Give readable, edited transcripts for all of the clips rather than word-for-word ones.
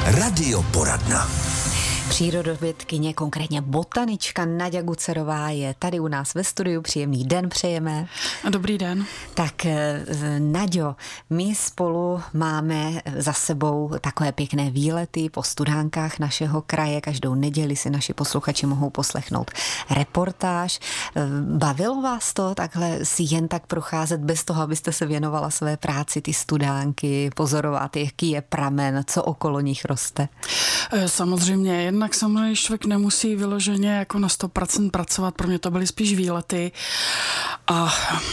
Radioporadna. Přírodovědkyně, konkrétně botanička Naďa Gucerová je tady u nás ve studiu. Příjemný den přejeme. Dobrý den. Tak Naďo, my spolu máme za sebou takové pěkné výlety po studánkách našeho kraje. Každou neděli si naši posluchači mohou poslechnout reportáž. Bavilo vás to takhle si jen tak procházet bez toho, abyste se věnovala své práci, ty studánky, pozorovat, jaký je pramen, co okolo nich roste? Samozřejmě, jednak samozřejmě člověk nemusí vyloženě jako na 100% pracovat, pro mě to byly spíš výlety a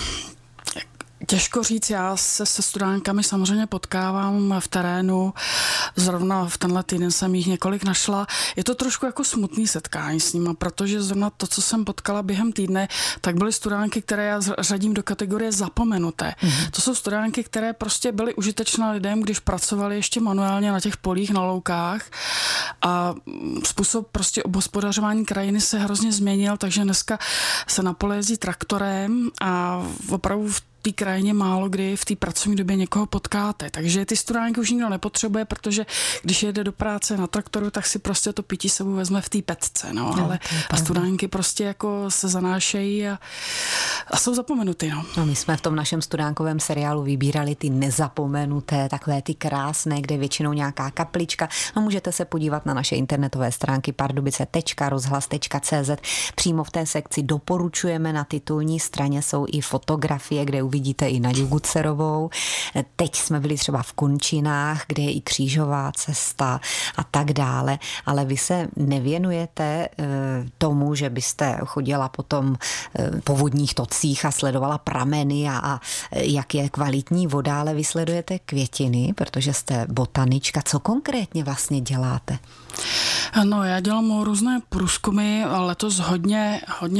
těžko říct, já se studánkami samozřejmě potkávám v terénu, zrovna v tenhle týden jsem jich několik našla. Je to trošku jako smutný setkání s nima, protože zrovna to, co jsem potkala během týdne, tak byly studánky, které já řadím do kategorie zapomenuté. To jsou studánky, které prostě byly užitečné lidem, když pracovali ještě manuálně na těch polích, na loukách a způsob prostě obhospodařování krajiny se hrozně změnil, takže dneska se na pole jezdí traktorem a opravdu v té krajině málo kdy v té pracovní době někoho potkáte. Takže ty studánky už nikdo nepotřebuje, protože když jede do práce na traktoru, tak si prostě to pití sebou vezme v té petce. No, ale a studánky prostě jako se zanášejí a jsou zapomenuty. No, my jsme v tom našem studánkovém seriálu vybírali ty nezapomenuté, takové ty krásné, kde většinou nějaká kaplička. No, můžete se podívat na naše internetové stránky pardubice.rozhlas.cz. Přímo v té sekci doporučujeme, na titulní straně jsou i fotografie, kde uvidíte i Naďu Gucerovou. Teď jsme byli třeba v Kunčinách, kde je i křížová cesta a tak dále, ale vy se nevěnujete tomu, že byste chodila potom po vodních tocích a sledovala prameny a jak je kvalitní voda, ale vy sledujete květiny, protože jste botanička. Co konkrétně vlastně děláte? No, já dělám různé průzkumy, letos hodně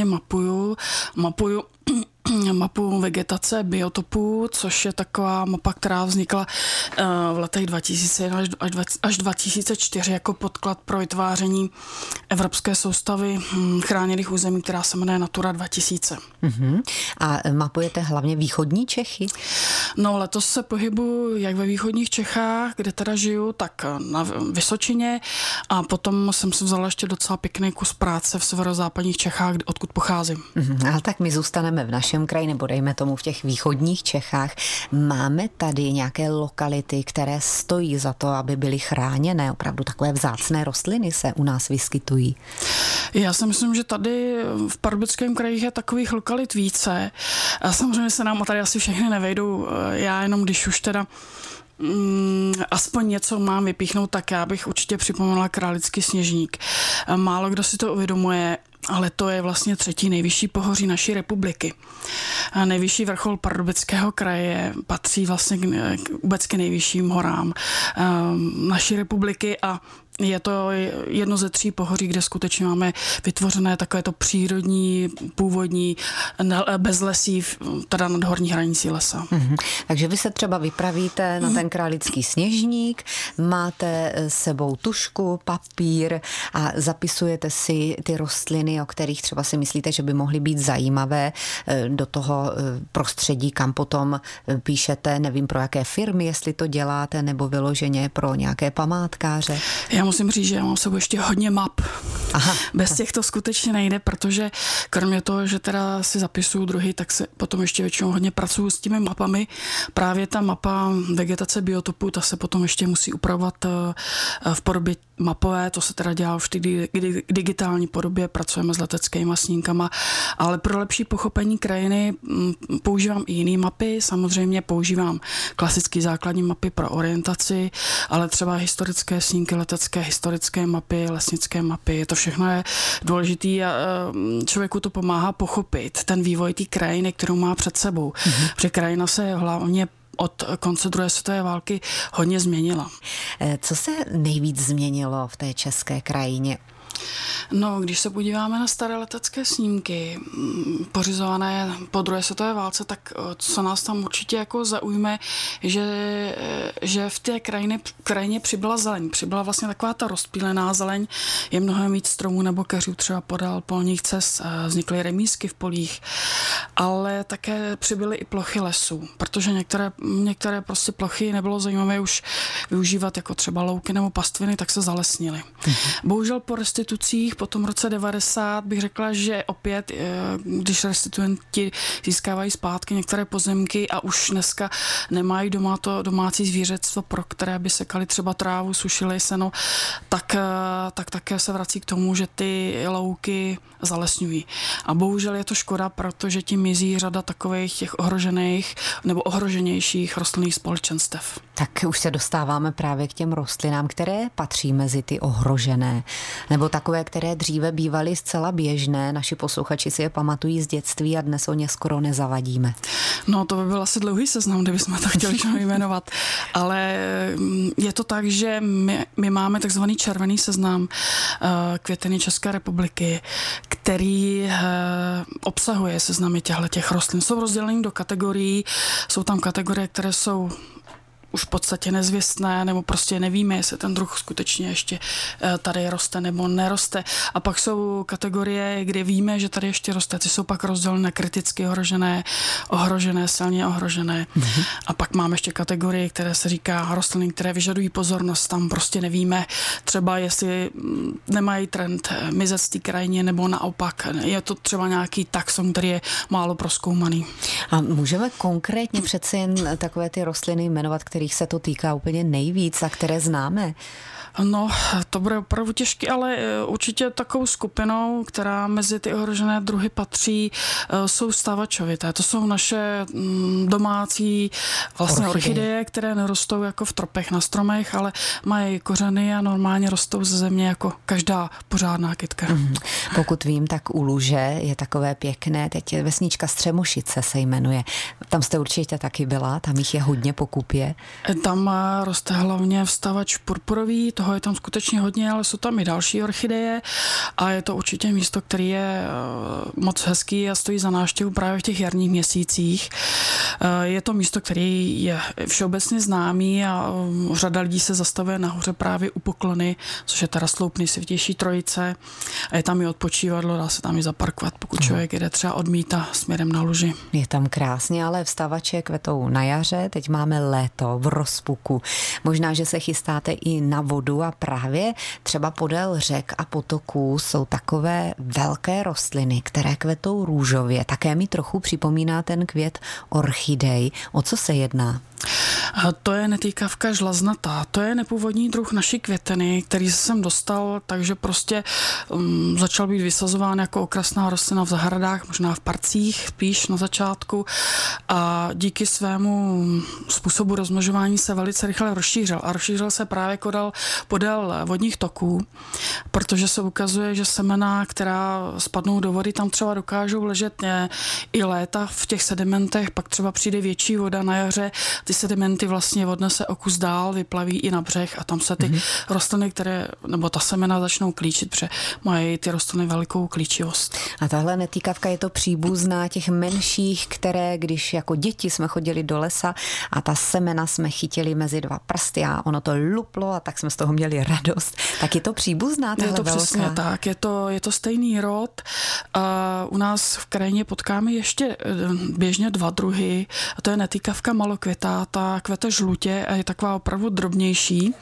mapuju mapu vegetace biotopů, což je taková mapa, která vznikla v letech 2001 až 2004 jako podklad pro vytváření evropské soustavy chráněných území, která se jmenuje Natura 2000. A mapujete hlavně východní Čechy? No, letos se pohybuju jak ve východních Čechách, kde teda žiju, tak na Vysočině a potom jsem si vzala ještě docela pěkný kus práce v severozápadních Čechách, odkud pocházím. Ale tak my zůstaneme v našem kraji, nebo dejme tomu v těch východních Čechách. Máme tady nějaké lokality, které stojí za to, aby byly chráněné? Opravdu takové vzácné rostliny se u nás vyskytují. Já si myslím, že tady v Pardubickém kraji je takových lokalit více. A samozřejmě se nám tady asi všechny nevejdou. Já jenom když už teda aspoň něco mám vypíchnout, tak já bych určitě připomněla Králický Sněžník. Málo kdo si to uvědomuje, ale to je vlastně 3. nejvyšší pohoří naší republiky. A nejvyšší vrchol Pardubického kraje patří vlastně vůbec k nejvyšším horám naší republiky a je to jedno ze 3 pohoří, kde skutečně máme vytvořené takovéto přírodní, původní bezlesí, teda nad horní hranicí lesa. Takže vy se třeba vypravíte na ten Králický Sněžník, máte s sebou tužku, papír a zapisujete si ty rostliny, o kterých třeba si myslíte, že by mohly být zajímavé do toho prostředí, kam potom píšete, nevím pro jaké firmy, jestli to děláte, nebo vyloženě pro nějaké památkáře. Já musím říct, že já mám v sebou ještě hodně map. Bez těch to skutečně nejde, protože kromě toho, že teda si zapisuju druhy, tak se potom ještě většinou hodně pracuju s těmi mapami. Právě ta mapa vegetace biotopu, ta se potom ještě musí upravovat v podobě mapové, to se teda dělá v digitální podobě, pracujeme s leteckými snímkama, ale pro lepší pochopení krajiny používám i jiné mapy, samozřejmě používám klasické základní mapy pro orientaci, ale třeba historické snímky, letecké historické mapy, lesnické mapy, to všechno je důležitý a člověku to pomáhá pochopit ten vývoj té krajiny, kterou má před sebou. Protože krajina se hlavně od konce druhé světové války hodně změnila. Co se nejvíc změnilo v té české krajině? No, když se podíváme na staré letecké snímky pořizované po druhé světové válce, tak co nás tam určitě jako zaujme, že v té krajině přibyla zeleň. Přibyla vlastně taková ta rozptýlená zeleň, je mnohem víc stromů nebo keřů třeba podél polních cest, vznikly remízky v polích, ale také přibyly i plochy lesů, protože některé prostě plochy nebylo zajímavé už využívat jako třeba louky nebo pastviny, tak se zalesnily. Bohužel po restitucích po tom roce 90 bych řekla, že opět, když restituenti získávají zpátky některé pozemky a už dneska nemají doma to domácí zvířectvo, pro které by sekali třeba trávu, sušili seno, tak také se vrací k tomu, že ty louky zalesňují. A bohužel je to škoda, protože tím mizí řada takových těch ohrožených nebo ohroženějších rostlinných společenstev. Tak už se dostáváme právě k těm rostlinám, které patří mezi ty ohrožené, nebo takové, které dříve bývaly zcela běžné. Naši posluchači si je pamatují z dětství a dnes o ně skoro nezavadíme. No, to by byl asi dlouhý seznam, kdybychom to chtěli jmenovat. Ale je to tak, že my máme takzvaný červený seznam květeny České republiky, který obsahuje seznamy těch rostlin. Jsou rozděleny do kategorií, jsou tam kategorie, které jsou už v podstatě nezvěstné, nebo prostě nevíme, jestli ten druh skutečně ještě tady roste nebo neroste. A pak jsou kategorie, kde víme, že tady ještě roste. Ty jsou pak rozdělené kriticky ohrožené, silně ohrožené. A pak máme ještě kategorie, které se říká rostliny, které vyžadují pozornost. Tam prostě nevíme, třeba jestli nemají trend mizet z té krajině, nebo naopak. Je to třeba nějaký taxon, který je málo prozkoumaný. A můžeme konkrétně přece jen takové ty rostliny jmenovat, kterých se to týká úplně nejvíc a které známe? No, to bude opravdu těžké, ale určitě takovou skupinou, která mezi ty ohrožené druhy patří, jsou stavačovité. To jsou naše domácí vlastně orchideje, které nerostou jako v tropech na stromech, ale mají kořeny a normálně rostou ze země jako každá pořádná kytka. Pokud vím, tak u Luže je takové pěkné, teď vesnička Střemošice se jmenuje. Tam jste určitě taky byla, tam jich je hodně po kupě. Tam roste hlavně vstavač purpurový, toho je tam skutečně hodně, ale jsou tam i další orchideje a je to určitě místo, který je moc hezký a stojí za návštěvu právě v těch jarních měsících. Je to místo, který je všeobecně známý a řada lidí se zastavuje nahoře právě u Poklony, což je teda sloupný Světější Trojice a je tam i odpočívadlo, dá se tam i zaparkovat, pokud člověk jede třeba od Míta směrem na Luži. Je tam krásně, ale vstavače kvetou na jaře, teď máme léto v rozpuku. Možná, že se chystáte i na vodu a právě třeba podél řek a potoků jsou takové velké rostliny, které kvetou růžově. Také mi trochu připomíná ten květ orchidej. O co se jedná? To je netýkavka žlaznatá. To je nepůvodní druh naší květeny, který se sem dostal, takže prostě začal být vysazován jako okrasná rostlina v zahradách, možná v parcích spíš na začátku a díky svému způsobu rozmnožování se velice rychle rozšířil. A rozšířil se právě podél vodních toků, protože se ukazuje, že semena, která spadnou do vody, tam třeba dokážou ležet i léta v těch sedimentech, pak třeba přijde větší voda na jaře, ty sedimenty vlastně odnese o kus dál, vyplaví i na břeh a tam se ty rostliny, nebo ta semena začnou klíčit, protože mají ty rostliny velikou klíčivost. A tahle netýkavka je to příbuzná těch menších, které když jako děti jsme chodili do lesa a ta semena jsme chytili mezi dva prsty a ono to luplo a tak jsme z toho měli radost. Tak je to příbuzná tahle velká? Je to přesně tak, je to stejný rod. U nás v krajině potkáme ještě běžně dva druhy a to je netýkavka malokvětá, ta kvete žlutě a je taková opravdu drobnější.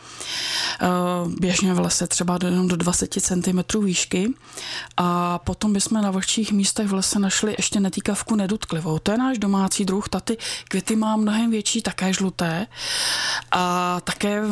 Běžně v lese třeba do 20 cm výšky. A potom bychom na vlhčích místech v lese našli ještě netýkavku nedutklivou. To je náš domácí druh, ta ty květy má mnohem větší, také žluté. A také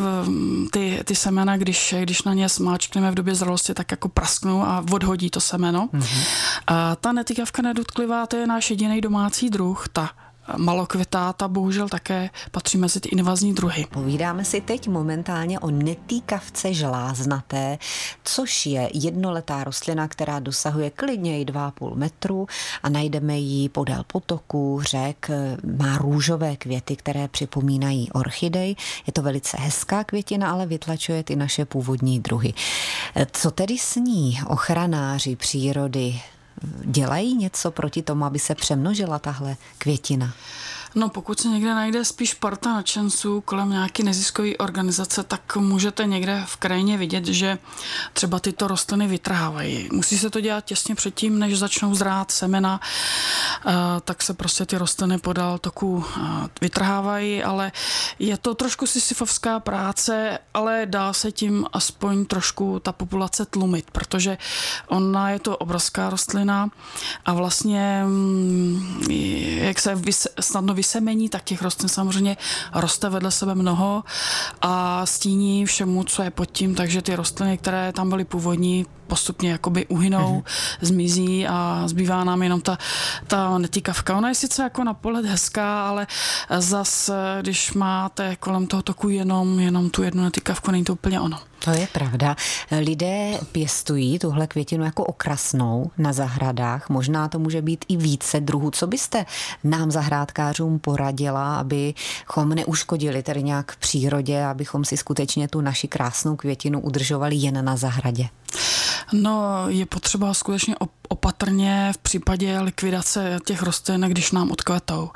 ty semena, když na ně smáčkneme v době zralosti, tak jako prasknou a odhodí to semeno. A ta netýkavka nedutklivá, to je náš jediný domácí druh, ta malokvětáta bohužel také patří mezi ty invazní druhy. Povídáme si teď momentálně o netýkavce žláznaté, což je jednoletá rostlina, která dosahuje klidně i 2,5 metru a najdeme ji podél potoků, řek, má růžové květy, které připomínají orchidej. Je to velice hezká květina, ale vytlačuje ty naše původní druhy. Co tedy s ní ochranáři přírody dělají něco proti tomu, aby se přemnožila tahle květina? No, pokud se někde najde spíš parta nadšenců kolem nějaké neziskové organizace, tak můžete někde v krajině vidět, že třeba tyto rostliny vytrhávají. Musí se to dělat těsně předtím, než začnou zrát semena, tak se prostě ty rostliny podél toku vytrhávají, ale je to trošku sisyfovská práce, ale dá se tím aspoň trošku ta populace tlumit, protože ona je to obrovská rostlina a vlastně jak se snadno vysemení, tak těch rostlin samozřejmě roste vedle sebe mnoho a stíní všemu, co je pod tím, takže ty rostliny, které tam byly původní, postupně jakoby uhynou, zmizí a zbývá nám jenom ta netýkavka. Ona je sice jako na pohled hezká, ale zas, když máte kolem toho toku jenom tu jednu netýkavku, není to úplně ono. To je pravda. Lidé pěstují tuhle květinu jako okrasnou na zahradách. Možná to může být i více druhů. Co byste nám zahrádkářům poradila, abychom neuškodili tedy nějak přírodě, abychom si skutečně tu naši krásnou květinu udržovali jen na zahradě? No, je potřeba skutečně opatrně v případě likvidace těch rostlin, když nám odkvetou.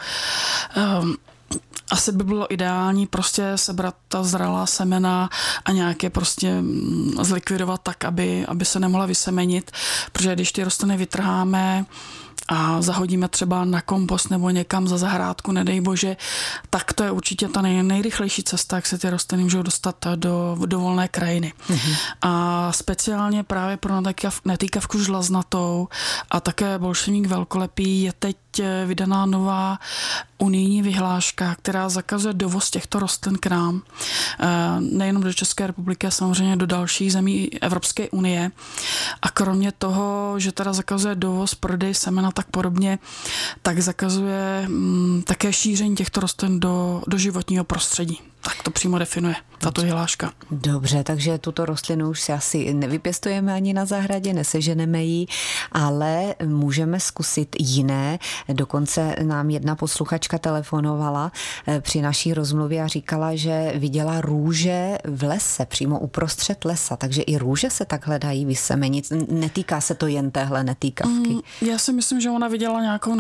Asi by bylo ideální prostě sebrat ta zralá semena a nějaké prostě zlikvidovat tak, aby se nemohla vysemenit, protože když ty rostliny vytrháme a zahodíme třeba na kompost nebo někam za zahrádku, nedej bože, tak to je určitě ta nejrychlejší cesta, jak se ty rostliny můžou dostat do volné krajiny. A speciálně právě pro netýkavku žláznatou a také bolševník velkolepý je teď vydaná nová unijní vyhláška, která zakazuje dovoz těchto rostlin k nám. Nejenom do České republiky, samozřejmě do dalších zemí Evropské unie. A kromě toho, že teda zakazuje dovoz, prodej semena tak podobně, tak zakazuje také šíření těchto rostlin do životního prostředí. Tak to přímo definuje tato vyhláška. Dobře, takže tuto rostlinu už si asi nevypěstujeme ani na zahradě, neseženeme ji, ale můžeme zkusit jiné. Dokonce nám jedna posluchačka telefonovala při naší rozmluvě a říkala, že viděla růže v lese, přímo uprostřed lesa, takže i růže se takhle dají vysemenit. Netýká se to jen téhle netýkavky. Já si myslím, že ona viděla nějakou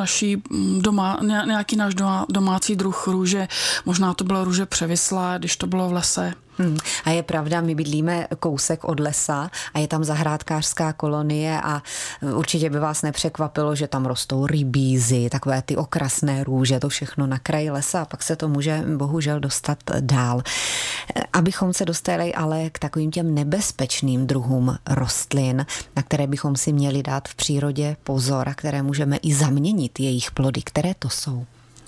nějaký náš domácí druh růže, možná to byla růže převislá, když to bylo v lese. A je pravda, my bydlíme kousek od lesa a je tam zahrádkářská kolonie a určitě by vás nepřekvapilo, že tam rostou rybízy, takové ty okrasné růže, to všechno na kraji lesa a pak se to může bohužel dostat dál. Abychom se dostali ale k takovým těm nebezpečným druhům rostlin, na které bychom si měli dát v přírodě pozor a které můžeme i zaměnit jejich plody, které to jsou?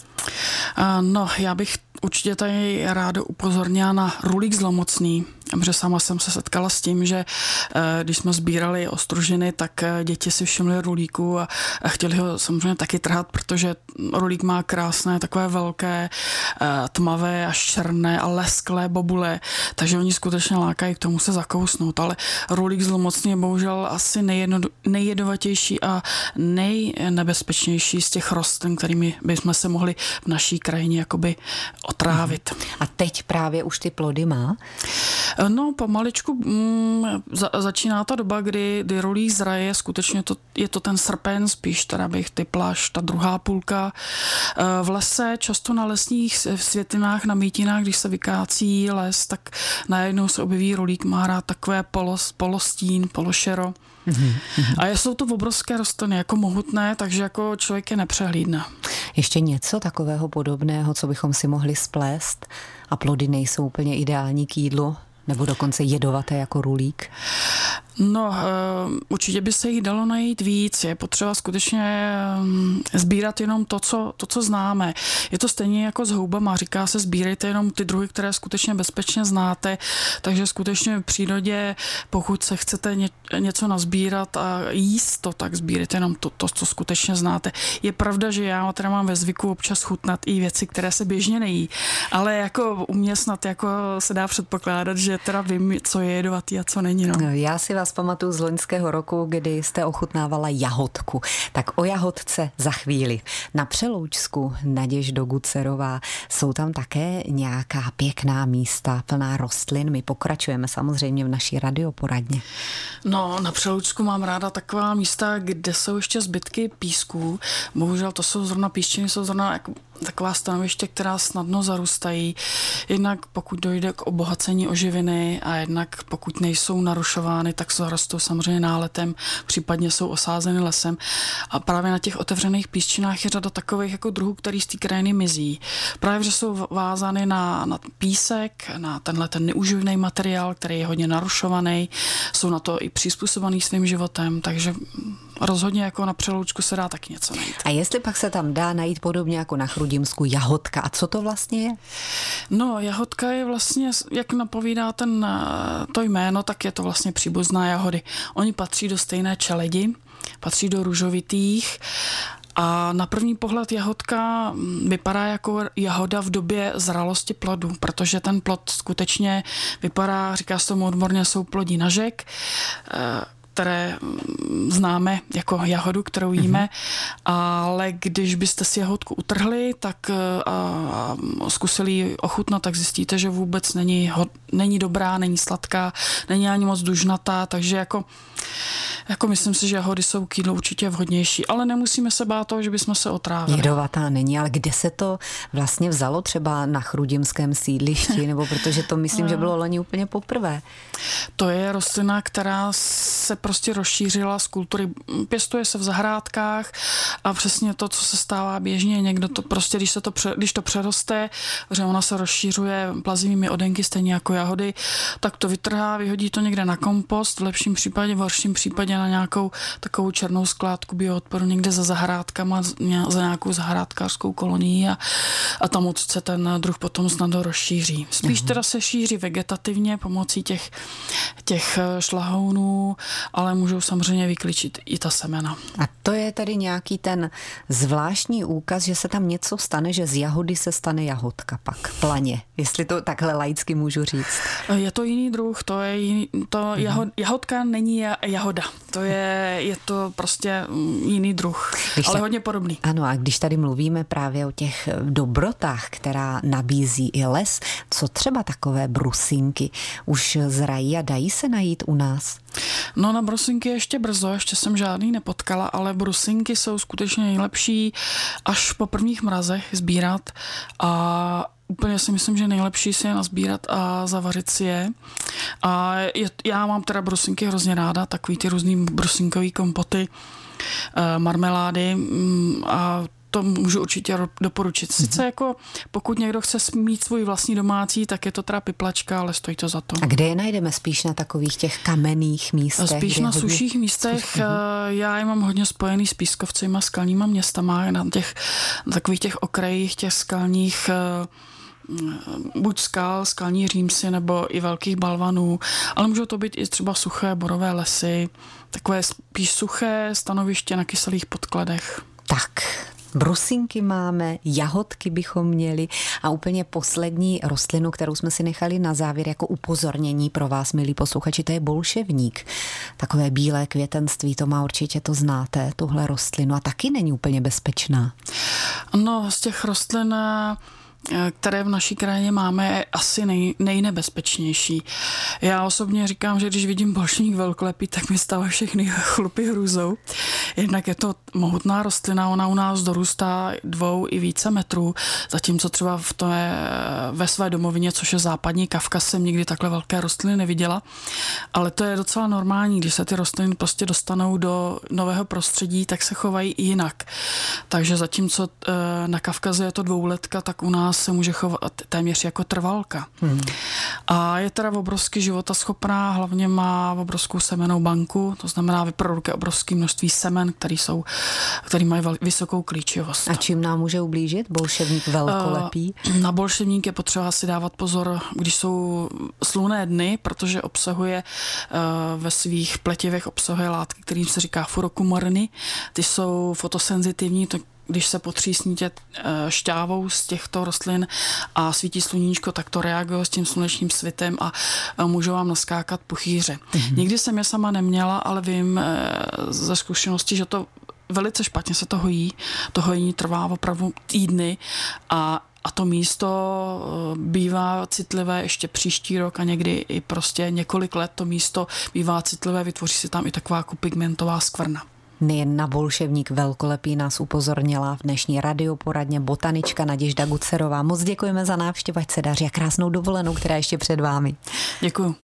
No, já bych určitě tady ráda upozornila na rulík zlomocný, protože sama jsem se setkala s tím, že když jsme sbírali ostružiny, tak děti si všimly rulíku a chtěli ho samozřejmě taky trhat, protože rulík má krásné, takové velké, tmavé až černé a lesklé bobule, takže oni skutečně lákají k tomu se zakousnout, ale rulík zlomocný je bohužel asi nejjedovatější a nejnebezpečnější z těch rostlin, kterými bychom se mohli v naší krajině jakoby otrávit. A teď právě už ty plody má? No, pomaličku začíná ta doba, kdy rulík zraje, skutečně je to ten srpen, spíš teda bych typla až ta druhá půlka. V lese, často na lesních světlinách, na mítinách, když se vykácí les, tak najednou se objeví rulík, má rád takové polostín, pološero. A jsou to obrovské rostliny, jako mohutné, takže jako člověk je nepřehlídne. Ještě něco takového podobného, co bychom si mohli splést a plody nejsou úplně ideální k jídlu? Nebo dokonce jedovaté jako rulík? No, určitě by se jich dalo najít víc. Je potřeba skutečně sbírat jenom to, co známe. Je to stejně jako s houbama. Říká se, sbírejte jenom ty druhy, které skutečně bezpečně znáte. Takže skutečně v přírodě, pokud se chcete něco nazbírat a jíst to, tak sbírejte jenom to, co skutečně znáte. Je pravda, že já teda mám ve zvyku občas chutnat i věci, které se běžně nejí. Ale jako u mě snad jako se dá předpokládat, že teda vím, co je jedovatý a co není. No. Já si vás pamatuju z loňského roku, kdy jste ochutnávala jahodku. Tak o jahodce za chvíli. Na Přeloučsku, Naděždo Gucerová, jsou tam také nějaká pěkná místa, plná rostlin. My pokračujeme samozřejmě v naší radioporadně. No, na Přeloučsku mám ráda taková místa, kde jsou ještě zbytky písků. Bohužel to jsou zrovna písčiny, jsou zrovna jako taková stanoviště, která snadno zarůstají. Jednak pokud dojde k obohacení o živiny a jednak pokud nejsou narušovány, tak zarostou samozřejmě náletem, případně jsou osázeny lesem. A právě na těch otevřených písčinách je řada takových jako druhů, který z té krajiny mizí. Právě, že jsou vázány na písek, na ten neuživný materiál, který je hodně narušovaný, jsou na to i přizpůsobený svým životem, takže rozhodně jako na Přeloučku se dá taky něco najít. A jestli pak se tam dá najít podobně jako na Chrudimsku jahodka, a co to vlastně je? No, jahodka je vlastně, jak napovídá to jméno, tak je to vlastně příbuzná jahody. Oni patří do stejné čeledi, patří do růžovitých. A na první pohled jahodka vypadá jako jahoda v době zralosti plodu, protože ten plod skutečně vypadá, říká se tomu odborně, jsou plodí nažek, které známe jako jahodu, kterou jíme, ale když byste si jahodku utrhli tak a zkusili ji ochutnat, tak zjistíte, že vůbec není dobrá, není sladká, není ani moc dužnatá, takže jako myslím si, že jahody jsou k jídlu určitě vhodnější, ale nemusíme se bát toho, že bychom se otrávili. Jedovatá není, ale kde se to vlastně vzalo, třeba na chrudimském sídlišti, nebo protože to myslím, že bylo loni úplně poprvé? To je rostlina, která se prostě rozšířila z kultury. Pěstuje se v zahrádkách a přesně to, co se stává běžně, někdo to prostě, když to přeroste, že ona se rozšířuje plazivými oddenky, stejně jako jahody, tak to vytrhá, vyhodí to někde na kompost, v lepším případě, v horším případě na nějakou takovou černou skládku bioodporu někde za zahrádkama, za nějakou zahrádkářskou kolonii a tam odsud se ten druh potom snadno rozšíří. Spíš teda se šíří vegetativně pomocí těch šlahounů, ale můžou samozřejmě vyklíčit i ta semena. A to je tady nějaký ten zvláštní úkaz, že se tam něco stane, že z jahody se stane jahodka pak, planě, jestli to takhle laicky můžu říct. Je to jiný druh, jahodka není jahoda. Je to prostě jiný druh, ale hodně podobný. Ano, a když tady mluvíme právě o těch dobrotách, která nabízí i les, co třeba takové brusinky už zrají a dají se najít u nás? No, na brusinky ještě brzo, ještě jsem žádný nepotkala, ale brusinky jsou skutečně nejlepší až po prvních mrazech sbírat a úplně si myslím, že nejlepší si je nazbírat a zavařit si je. A já mám teda brusinky hrozně ráda, takový ty různý brusinkový kompoty, marmelády a to můžu určitě doporučit. Sice jako pokud někdo chce mít svůj vlastní domácí, tak je to teda piplačka, ale stojí to za to. A kde je najdeme? Spíš na takových těch kamenných místech? Spíš na suších místech. Já je mám hodně spojený s pískovcima, skalníma městama, na takových těch okrajích, těch skalních buď skalní římsy nebo i velkých balvanů, ale můžou to být i třeba suché borové lesy, takové spíš suché stanoviště na kyselých podkladech. Tak, brusinky máme, jahodky bychom měli a úplně poslední rostlinu, kterou jsme si nechali na závěr jako upozornění pro vás, milí posluchači, to je bolševník. Takové bílé květenství, to má určitě, to znáte, tuhle rostlinu a taky není úplně bezpečná. No, z těch rostlin, které v naší krajině máme, je asi nejnebezpečnější. Já osobně říkám, že když vidím bolševník velkolepý, tak mi stávají všechny chlupy hrůzou. Jednak je to mohutná rostlina, ona u nás dorůstá 2 i více metrů, zatímco třeba ve své domovině, což je západní Kavkaz, jsem nikdy takhle velké rostliny neviděla, ale to je docela normální, když se ty rostliny prostě dostanou do nového prostředí, tak se chovají i jinak. Takže zatímco na Kavkaze je to 2letka, tak u nás se může chovat téměř jako trvalka. A je teda obrovsky životaschopná, hlavně má obrovskou semennou banku, to znamená vyprodukuje obrovské množství semen, který mají vysokou klíčivost. A čím nám může ublížit bolševník velkolepý? Na bolševník je potřeba si dávat pozor, když jsou slunné dny, protože obsahuje ve svých pletivech obsahuje látky, kterým se říká furokumorny. Ty jsou fotosenzitivní, když se potřísníte šťávou z těchto rostlin a svítí sluníčko, tak to reaguje s tím slunečním svitem a můžou vám naskákat puchýře. Nikdy jsem je sama neměla, ale vím ze zkušenosti, že to velice špatně se to hojí. To hojení trvá opravdu týdny a to místo bývá citlivé ještě příští rok a někdy i prostě několik let to místo bývá citlivé, vytvoří se tam i taková jako pigmentová skvrna. Nejen na bolševník velkolepý nás upozornila v dnešní radioporadně botanička Naděžda Gucerová. Moc děkujeme za návštěvu, ať se daří a krásnou dovolenou, která ještě před vámi. Děkuju.